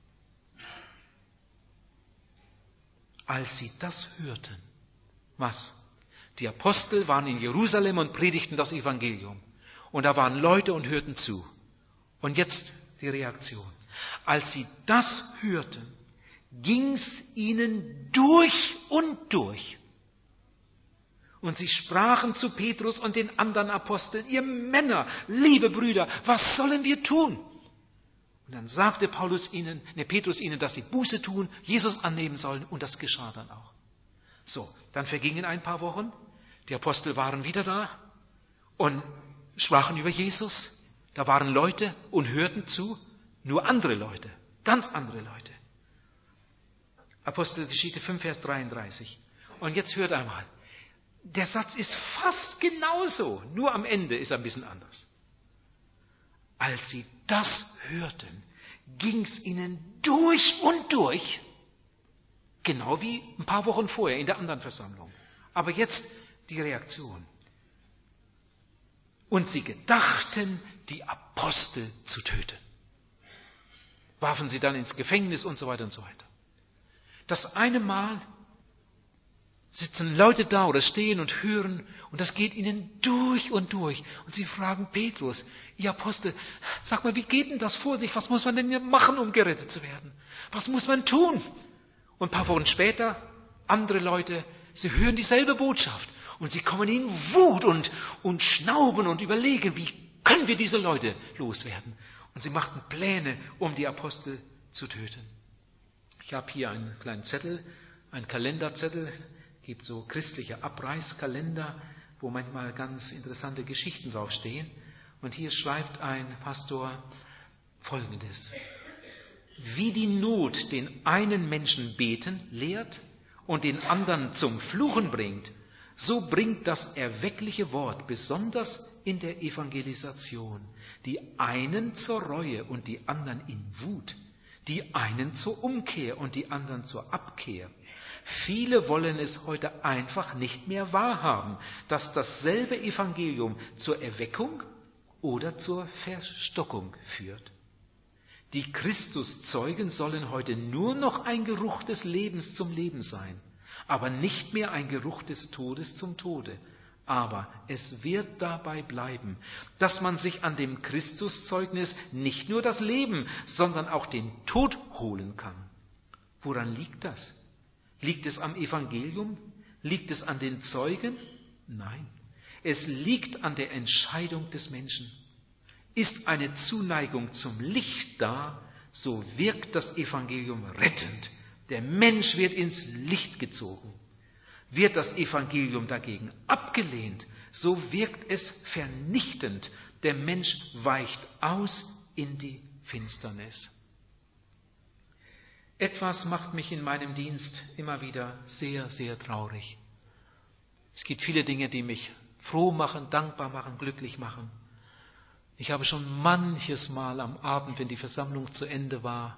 Als sie das hörten, was? Die Apostel waren in Jerusalem und predigten das Evangelium. Und da waren Leute und hörten zu. Und jetzt die Reaktion. Als sie das hörten, ging's ihnen durch und durch. Und sie sprachen zu Petrus und den anderen Aposteln, ihr Männer, liebe Brüder, was sollen wir tun? Und dann sagte Paulus ihnen, ne, Petrus ihnen, dass sie Buße tun, Jesus annehmen sollen, und das geschah dann auch. So, dann vergingen ein paar Wochen, die Apostel waren wieder da und sprachen über Jesus. Da waren Leute und hörten zu, nur andere Leute, ganz andere Leute. Apostelgeschichte fünf, Vers dreiunddreißig. Und jetzt hört einmal, der Satz ist fast genauso, nur am Ende ist er ein bisschen anders. Als sie das hörten, ging's ihnen durch und durch, genau wie ein paar Wochen vorher in der anderen Versammlung. Aber jetzt die Reaktion. Und sie gedachten, die Apostel zu töten. Warfen sie dann ins Gefängnis und so weiter und so weiter. Das eine Mal sitzen Leute da oder stehen und hören und das geht ihnen durch und durch. Und sie fragen Petrus, ihr Apostel, sag mal, wie geht denn das vor sich? Was muss man denn machen, um gerettet zu werden? Was muss man tun? Und ein paar Wochen später, andere Leute, sie hören dieselbe Botschaft und sie kommen in Wut und, und schnauben und überlegen, wie können wir diese Leute loswerden? Und sie machten Pläne, um die Apostel zu töten. Ich habe hier einen kleinen Zettel, einen Kalenderzettel. Es gibt so christliche Abreißkalender, wo manchmal ganz interessante Geschichten draufstehen. Und hier schreibt ein Pastor Folgendes: Wie die Not den einen Menschen beten lehrt und den anderen zum Fluchen bringt, so bringt das erweckliche Wort, besonders in der Evangelisation, die einen zur Reue und die anderen in Wut, die einen zur Umkehr und die anderen zur Abkehr. Viele wollen es heute einfach nicht mehr wahrhaben, dass dasselbe Evangelium zur Erweckung oder zur Verstockung führt. Die Christuszeugen sollen heute nur noch ein Geruch des Lebens zum Leben sein, aber nicht mehr ein Geruch des Todes zum Tode. Aber es wird dabei bleiben, dass man sich an dem Christuszeugnis nicht nur das Leben, sondern auch den Tod holen kann. Woran liegt das? Liegt es am Evangelium? Liegt es an den Zeugen? Nein, es liegt an der Entscheidung des Menschen. Ist eine Zuneigung zum Licht da, so wirkt das Evangelium rettend. Der Mensch wird ins Licht gezogen. Wird das Evangelium dagegen abgelehnt, so wirkt es vernichtend. Der Mensch weicht aus in die Finsternis. Etwas macht mich in meinem Dienst immer wieder sehr, sehr traurig. Es gibt viele Dinge, die mich froh machen, dankbar machen, glücklich machen. Ich habe schon manches Mal am Abend, wenn die Versammlung zu Ende war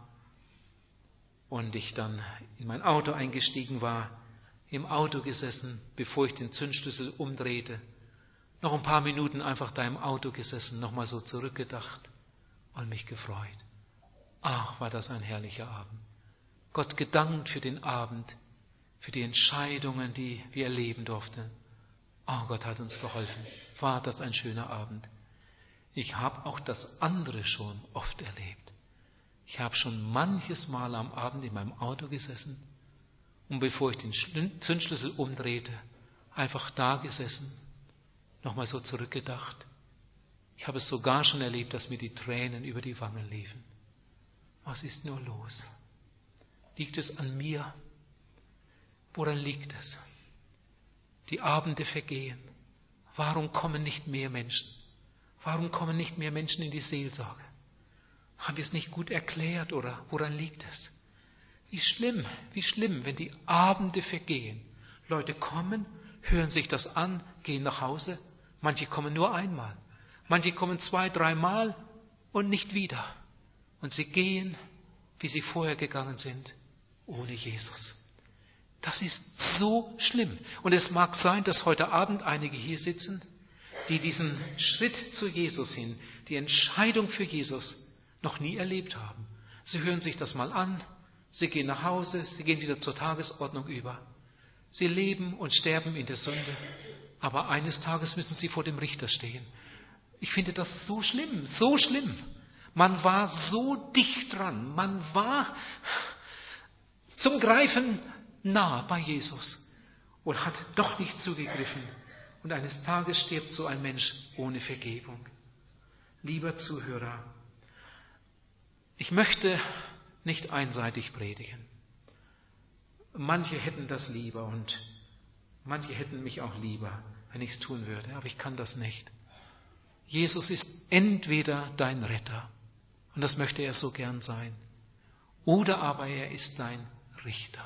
und ich dann in mein Auto eingestiegen war, im Auto gesessen, bevor ich den Zündschlüssel umdrehte, noch ein paar Minuten einfach da im Auto gesessen, nochmal so zurückgedacht und mich gefreut. Ach, war das ein herrlicher Abend. Gott gedankt für den Abend, für die Entscheidungen, die wir erleben durften. Oh, Gott hat uns geholfen. War das ein schöner Abend. Ich habe auch das andere schon oft erlebt. Ich habe schon manches Mal am Abend in meinem Auto gesessen und bevor ich den Zündschlüssel umdrehte, einfach da gesessen, nochmal so zurückgedacht. Ich habe es sogar schon erlebt, dass mir die Tränen über die Wangen liefen. Was ist nur los? Liegt es an mir? Woran liegt es? Die Abende vergehen. Warum kommen nicht mehr Menschen? Warum kommen nicht mehr Menschen in die Seelsorge? Haben wir es nicht gut erklärt oder woran liegt es? Wie schlimm, wie schlimm, wenn die Abende vergehen. Leute kommen, hören sich das an, gehen nach Hause. Manche kommen nur einmal. Manche kommen zwei, dreimal und nicht wieder. Und sie gehen, wie sie vorher gegangen sind, ohne Jesus. Das ist so schlimm. Und es mag sein, dass heute Abend einige hier sitzen, die diesen Schritt zu Jesus hin, die Entscheidung für Jesus noch nie erlebt haben. Sie hören sich das mal an, sie gehen nach Hause, sie gehen wieder zur Tagesordnung über. Sie leben und sterben in der Sünde, aber eines Tages müssen sie vor dem Richter stehen. Ich finde das so schlimm, so schlimm. Man war so dicht dran, man war zum Greifen nah bei Jesus und hat doch nicht zugegriffen. Und eines Tages stirbt so ein Mensch ohne Vergebung. Lieber Zuhörer, ich möchte nicht einseitig predigen. Manche hätten das lieber und manche hätten mich auch lieber, wenn ich es tun würde, aber ich kann das nicht. Jesus ist entweder dein Retter, und das möchte er so gern sein, oder aber er ist dein Richter.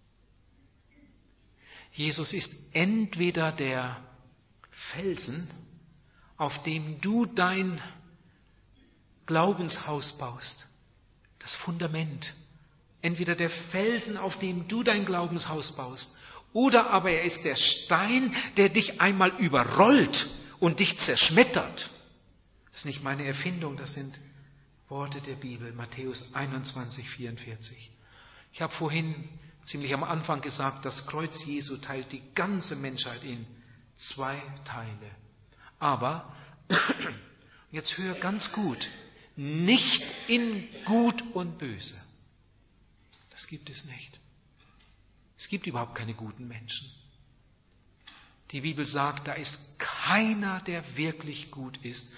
Jesus ist entweder der Felsen, auf dem du dein Glaubenshaus baust, das Fundament. Entweder der Felsen, auf dem du dein Glaubenshaus baust, oder aber er ist der Stein, der dich einmal überrollt und dich zerschmettert. Das ist nicht meine Erfindung, das sind Worte der Bibel, Matthäus einundzwanzig, vierundvierzig. Ich habe vorhin ziemlich am Anfang gesagt, das Kreuz Jesu teilt die ganze Menschheit in zwei Teile. Aber, jetzt hör ganz gut, nicht in Gut und Böse. Das gibt es nicht. Es gibt überhaupt keine guten Menschen. Die Bibel sagt, da ist keiner, der wirklich gut ist.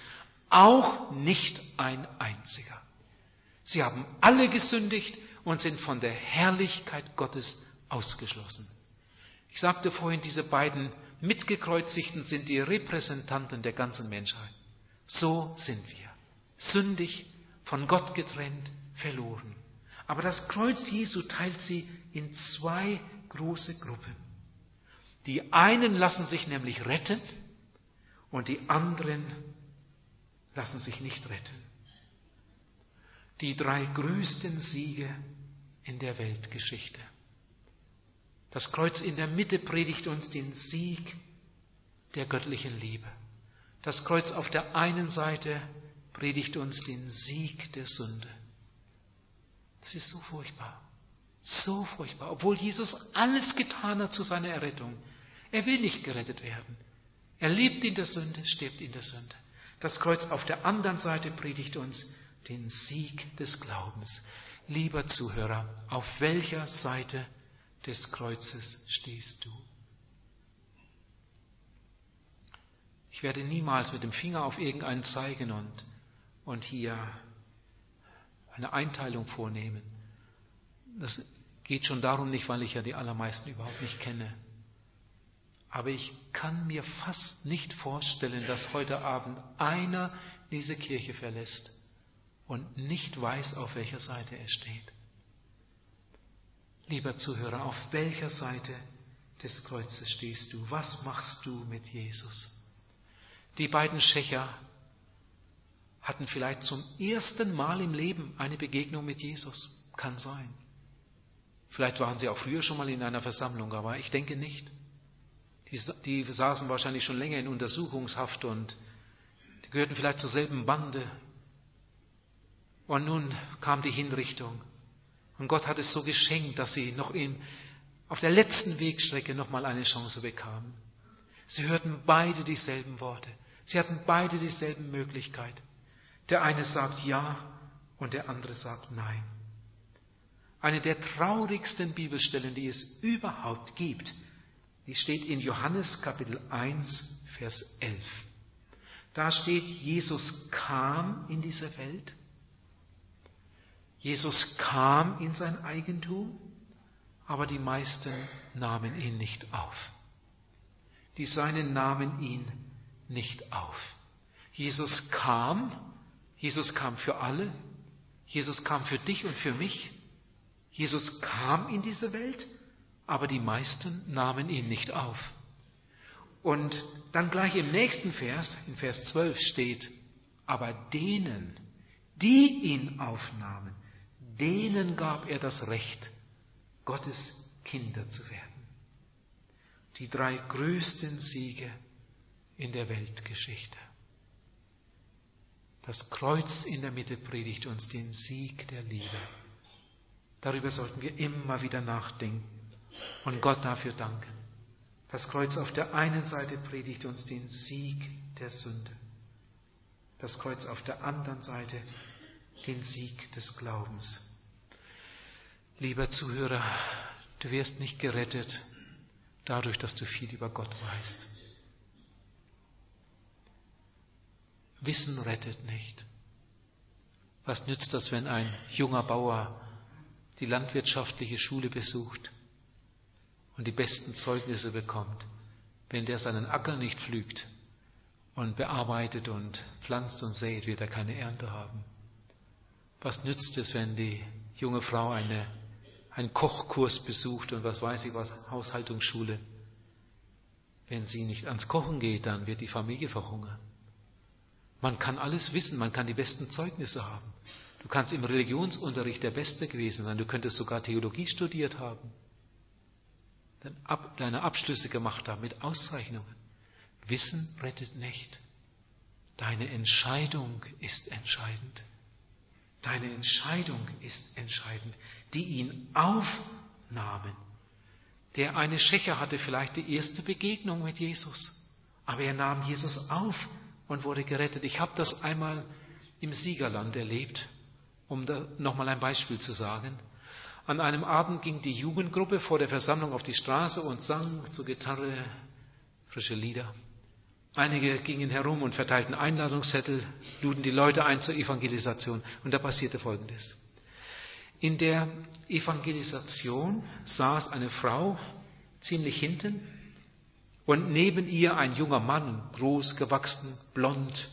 auch nicht ein einziger. Sie haben alle gesündigt und sind von der Herrlichkeit Gottes ausgeschlossen. Ich sagte vorhin, diese beiden Mitgekreuzigten sind die Repräsentanten der ganzen Menschheit. So sind wir. Sündig, von Gott getrennt, verloren. Aber das Kreuz Jesu teilt sie in zwei große Gruppen. Die einen lassen sich nämlich retten und die anderen lassen sich nicht retten. Die drei größten Siege in der Weltgeschichte. Das Kreuz in der Mitte predigt uns den Sieg der göttlichen Liebe. Das Kreuz auf der einen Seite predigt uns den Sieg der Sünde. Das ist so furchtbar, so furchtbar, obwohl Jesus alles getan hat zu seiner Errettung. Er will nicht gerettet werden. Er lebt in der Sünde, stirbt in der Sünde. Das Kreuz auf der anderen Seite predigt uns den Sieg des Glaubens. Lieber Zuhörer, auf welcher Seite des Kreuzes stehst du? Ich werde niemals mit dem Finger auf irgendeinen zeigen und, und hier eine Einteilung vornehmen. Das geht schon darum nicht, weil ich ja die allermeisten überhaupt nicht kenne. Aber ich kann mir fast nicht vorstellen, dass heute Abend einer diese Kirche verlässt und nicht weiß, auf welcher Seite er steht. Lieber Zuhörer, auf welcher Seite des Kreuzes stehst du? Was machst du mit Jesus? Die beiden Schächer hatten vielleicht zum ersten Mal im Leben eine Begegnung mit Jesus. Kann sein. Vielleicht waren sie auch früher schon mal in einer Versammlung, aber ich denke nicht. Die, die saßen wahrscheinlich schon länger in Untersuchungshaft und die gehörten vielleicht zur selben Bande. Und nun kam die Hinrichtung. Und Gott hat es so geschenkt, dass sie noch in, auf der letzten Wegstrecke noch mal eine Chance bekamen. Sie hörten beide dieselben Worte. Sie hatten beide dieselben Möglichkeiten. Der eine sagt ja und der andere sagt nein. Eine der traurigsten Bibelstellen, die es überhaupt gibt, die steht in Johannes Kapitel eins, Vers elf. Da steht, Jesus kam in diese Welt. Jesus kam in sein Eigentum, aber die meisten nahmen ihn nicht auf. Die Seinen nahmen ihn nicht auf. Jesus kam, Jesus kam für alle, Jesus kam für dich und für mich. Jesus kam in diese Welt, aber die meisten nahmen ihn nicht auf. Und dann gleich im nächsten Vers, in Vers zwölf steht, aber denen, die ihn aufnahmen, denen gab er das Recht, Gottes Kinder zu werden. Die drei größten Siege in der Weltgeschichte. Das Kreuz in der Mitte predigt uns den Sieg der Liebe. Darüber sollten wir immer wieder nachdenken und Gott dafür danken. Das Kreuz auf der einen Seite predigt uns den Sieg der Sünde. Das Kreuz auf der anderen Seite den Sieg des Glaubens. Lieber Zuhörer, du wirst nicht gerettet dadurch, dass du viel über Gott weißt. Wissen rettet nicht. Was nützt das, wenn ein junger Bauer die landwirtschaftliche Schule besucht und die besten Zeugnisse bekommt, wenn der seinen Acker nicht pflügt und bearbeitet und pflanzt und sät, wird er keine Ernte haben. Was nützt es, wenn die junge Frau eine, einen Kochkurs besucht und was weiß ich was, Haushaltungsschule? Wenn sie nicht ans Kochen geht, dann wird die Familie verhungern. Man kann alles wissen, man kann die besten Zeugnisse haben. Du kannst im Religionsunterricht der Beste gewesen sein, du könntest sogar Theologie studiert haben, deine Abschlüsse gemacht haben mit Auszeichnungen. Wissen rettet nicht. Deine Entscheidung ist entscheidend. Deine Entscheidung ist entscheidend, die ihn aufnahmen. Der eine Schächer hatte vielleicht die erste Begegnung mit Jesus, aber er nahm Jesus auf und wurde gerettet. Ich habe das einmal im Siegerland erlebt, um da nochmal ein Beispiel zu sagen. An einem Abend ging die Jugendgruppe vor der Versammlung auf die Straße und sang zur Gitarre frische Lieder. Einige gingen herum und verteilten Einladungszettel, luden die Leute ein zur Evangelisation. Und da passierte Folgendes. In der Evangelisation saß eine Frau ziemlich hinten und neben ihr ein junger Mann, groß, gewachsen, blond.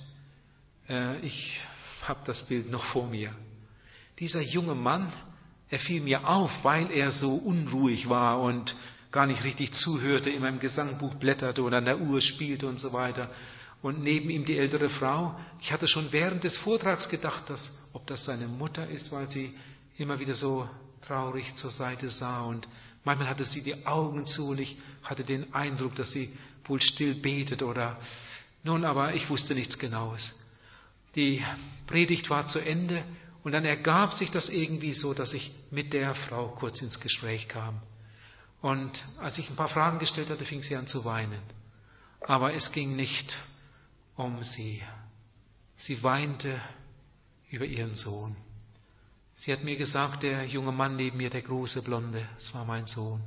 Ich habe das Bild noch vor mir. Dieser junge Mann, er fiel mir auf, weil er so unruhig war und gar nicht richtig zuhörte, immer im Gesangbuch blätterte und an der Uhr spielte und so weiter. Und neben ihm die ältere Frau. Ich hatte schon während des Vortrags gedacht, dass, ob das seine Mutter ist, weil sie immer wieder so traurig zur Seite sah. Und manchmal hatte sie die Augen zu und ich hatte den Eindruck, dass sie wohl still betet oder... Nun, aber ich wusste nichts Genaues. Die Predigt war zu Ende und dann ergab sich das irgendwie so, dass ich mit der Frau kurz ins Gespräch kam. Und als ich ein paar Fragen gestellt hatte, fing sie an zu weinen. Aber es ging nicht um sie. Sie weinte über ihren Sohn. Sie hat mir gesagt, der junge Mann neben mir, der große Blonde, das war mein Sohn.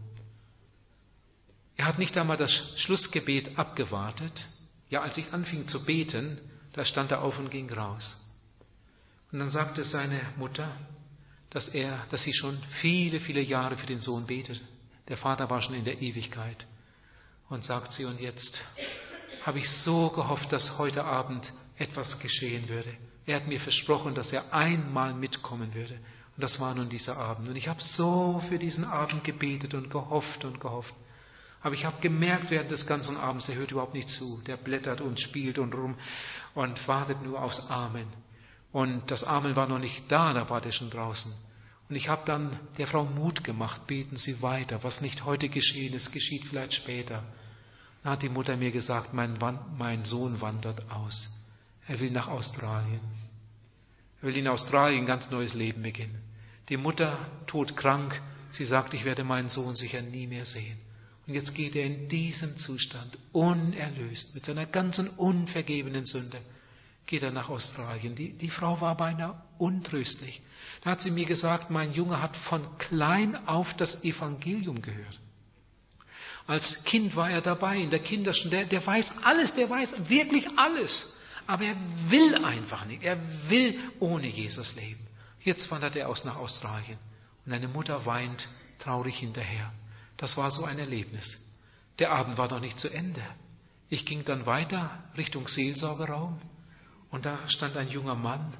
Er hat nicht einmal das Schlussgebet abgewartet. Ja, als ich anfing zu beten, da stand er auf und ging raus. Und dann sagte seine Mutter, dass er, dass sie schon viele, viele Jahre für den Sohn betet. Der Vater war schon in der Ewigkeit. Und sagt sie, und jetzt habe ich so gehofft, dass heute Abend etwas geschehen würde. Er hat mir versprochen, dass er einmal mitkommen würde. Und das war nun dieser Abend. Und ich habe so für diesen Abend gebetet und gehofft und gehofft. Aber ich habe gemerkt während des ganzen Abends, der hört überhaupt nicht zu. Der blättert und spielt und rum und wartet nur aufs Amen. Und das Amen war noch nicht da, da war der schon draußen. Und ich habe dann der Frau Mut gemacht, beten Sie weiter. Was nicht heute geschehen ist, geschieht vielleicht später. Dann hat die Mutter mir gesagt, mein, mein Sohn wandert aus. Er will nach Australien. Er will in Australien ein ganz neues Leben beginnen. Die Mutter todkrank. Sie sagt, ich werde meinen Sohn sicher nie mehr sehen. Und jetzt geht er in diesem Zustand, unerlöst, mit seiner ganzen unvergebenen Sünde, geht er nach Australien. Die, die Frau war beinahe untröstlich. Da hat sie mir gesagt, mein Junge hat von klein auf das Evangelium gehört. Als Kind war er dabei, in der Kinderstunde, der, der weiß alles, der weiß wirklich alles. Aber er will einfach nicht, er will ohne Jesus leben. Jetzt wandert er aus nach Australien und eine Mutter weint traurig hinterher. Das war so ein Erlebnis. Der Abend war noch nicht zu Ende. Ich ging dann weiter Richtung Seelsorgeraum und da stand ein junger Mann.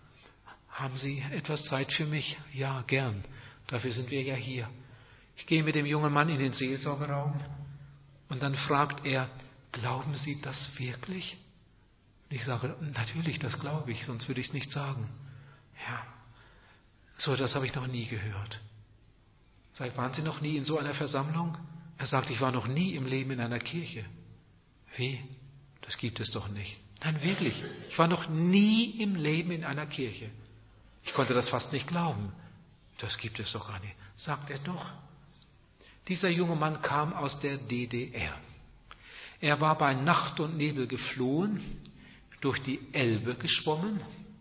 Haben Sie etwas Zeit für mich? Ja, gern. Dafür sind wir ja hier. Ich gehe mit dem jungen Mann in den Seelsorgeraum und dann fragt er, glauben Sie das wirklich? Und ich sage, natürlich, das glaube ich, sonst würde ich es nicht sagen. Ja, so das habe ich noch nie gehört. Sag, waren Sie noch nie in so einer Versammlung? Er sagt, ich war noch nie im Leben in einer Kirche. Wie? Das gibt es doch nicht. Nein, wirklich. Ich war noch nie im Leben in einer Kirche. Ich konnte das fast nicht glauben. Das gibt es doch gar nicht. Sagt er doch. Dieser junge Mann kam aus der D D R. Er war bei Nacht und Nebel geflohen, durch die Elbe geschwommen,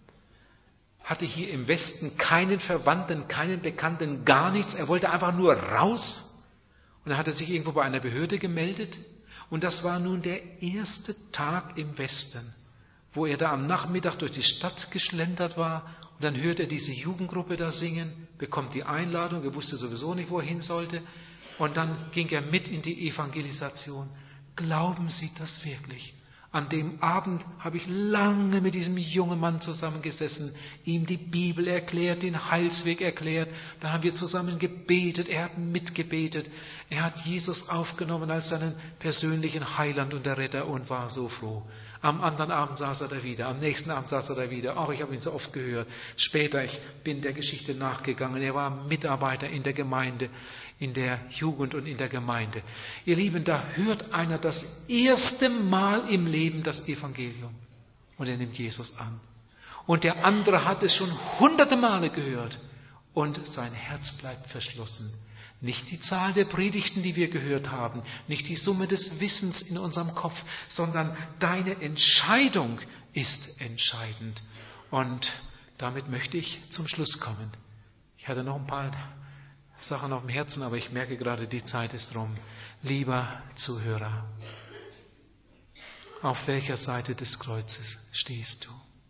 hatte hier im Westen keinen Verwandten, keinen Bekannten, gar nichts. Er wollte einfach nur raus. Und er hatte sich irgendwo bei einer Behörde gemeldet. Und das war nun der erste Tag im Westen, wo er da am Nachmittag durch die Stadt geschlendert war. Und dann hört er diese Jugendgruppe da singen, bekommt die Einladung, er wusste sowieso nicht, wo er hin sollte. Und dann ging er mit in die Evangelisation. Glauben Sie das wirklich? An dem Abend habe ich lange mit diesem jungen Mann zusammengesessen, ihm die Bibel erklärt, den Heilsweg erklärt. Dann haben wir zusammen gebetet, er hat mitgebetet. Er hat Jesus aufgenommen als seinen persönlichen Heiland und Retter und war so froh. Am anderen Abend saß er da wieder, am nächsten Abend saß er da wieder. Auch ich habe ihn so oft gehört. Später, ich bin der Geschichte nachgegangen. Er war Mitarbeiter in der Gemeinde, in der Jugend und in der Gemeinde. Ihr Lieben, da hört einer das erste Mal im Leben das Evangelium und er nimmt Jesus an. Und der andere hat es schon hunderte Male gehört und sein Herz bleibt verschlossen. Nicht die Zahl der Predigten, die wir gehört haben, nicht die Summe des Wissens in unserem Kopf, sondern deine Entscheidung ist entscheidend. Und damit möchte ich zum Schluss kommen. Ich hatte noch ein paar Sachen auf dem Herzen, aber ich merke gerade, die Zeit ist rum. Lieber Zuhörer, Auf welcher Seite des Kreuzes stehst du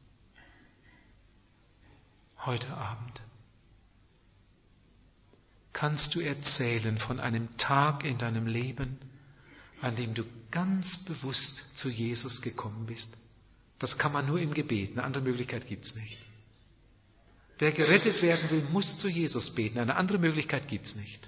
heute Abend? Kannst du erzählen von einem Tag in deinem Leben, an dem du ganz bewusst zu Jesus gekommen bist? Das kann man nur im Gebet, eine andere Möglichkeit gibt es nicht. Wer gerettet werden will, muss zu Jesus beten, eine andere Möglichkeit gibt es nicht.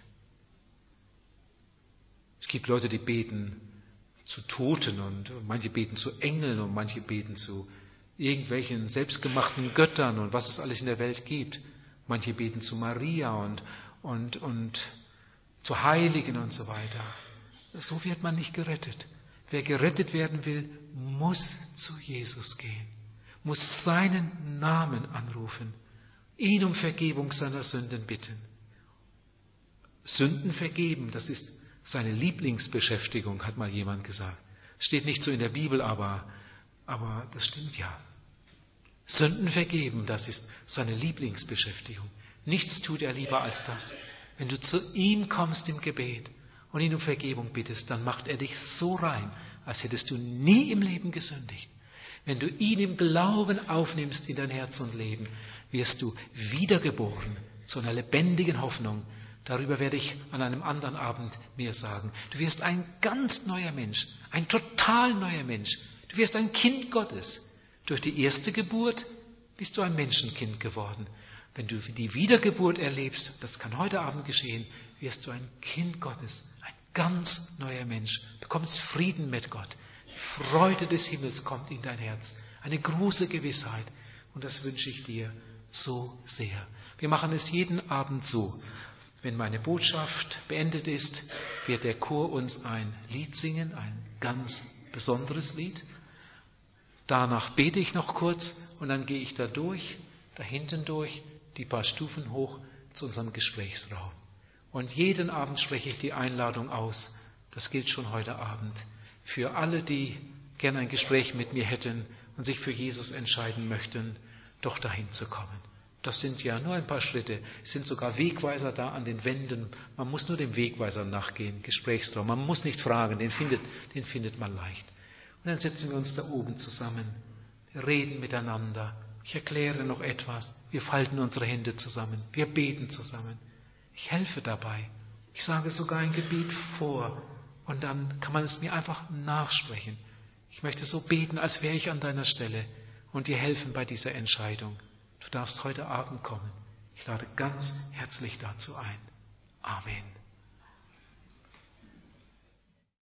Es gibt Leute, die beten zu Toten und manche beten zu Engeln und manche beten zu irgendwelchen selbstgemachten Göttern und was es alles in der Welt gibt. Manche beten zu Maria und, und, und zu Heiligen und so weiter. So wird man nicht gerettet. Wer gerettet werden will, muss zu Jesus gehen, muss seinen Namen anrufen, ihn um Vergebung seiner Sünden bitten. Sünden vergeben, das ist seine Lieblingsbeschäftigung, hat mal jemand gesagt. Steht nicht so in der Bibel, aber, aber das stimmt ja. Sünden vergeben, das ist seine Lieblingsbeschäftigung. Nichts tut er lieber als das. Wenn du zu ihm kommst im Gebet und ihn um Vergebung bittest, dann macht er dich so rein, als hättest du nie im Leben gesündigt. Wenn du ihn im Glauben aufnimmst in dein Herz und Leben, wirst du wiedergeboren zu einer lebendigen Hoffnung. Darüber werde ich an einem anderen Abend mehr sagen. Du wirst ein ganz neuer Mensch, ein total neuer Mensch. Du wirst ein Kind Gottes. Durch die erste Geburt bist du ein Menschenkind geworden. Wenn du die Wiedergeburt erlebst, das kann heute Abend geschehen, wirst du ein Kind Gottes, ein ganz neuer Mensch. Du bekommst Frieden mit Gott. Die Freude des Himmels kommt in dein Herz. Eine große Gewissheit. Und das wünsche ich dir so sehr. Wir machen es jeden Abend so. Wenn meine Botschaft beendet ist, wird der Chor uns ein Lied singen, ein ganz besonderes Lied. Danach bete ich noch kurz und dann gehe ich da durch, da hinten durch, die paar Stufen hoch zu unserem Gesprächsraum. Und jeden Abend spreche ich die Einladung aus. Das gilt schon heute Abend. Für alle, die gerne ein Gespräch mit mir hätten und sich für Jesus entscheiden möchten, doch dahin zu kommen. Das sind ja nur ein paar Schritte. Es sind sogar Wegweiser da an den Wänden. Man muss nur dem Wegweiser nachgehen, Gesprächsraum. Man muss nicht fragen, den findet, den findet man leicht. Und dann setzen wir uns da oben zusammen, wir reden miteinander. Ich erkläre noch etwas. Wir falten unsere Hände zusammen. Wir beten zusammen. Ich helfe dabei. Ich sage sogar ein Gebet vor. Und dann kann man es mir einfach nachsprechen. Ich möchte so beten, als wäre ich an deiner Stelle und dir helfen bei dieser Entscheidung. Du darfst heute Abend kommen. Ich lade ganz herzlich dazu ein. Amen.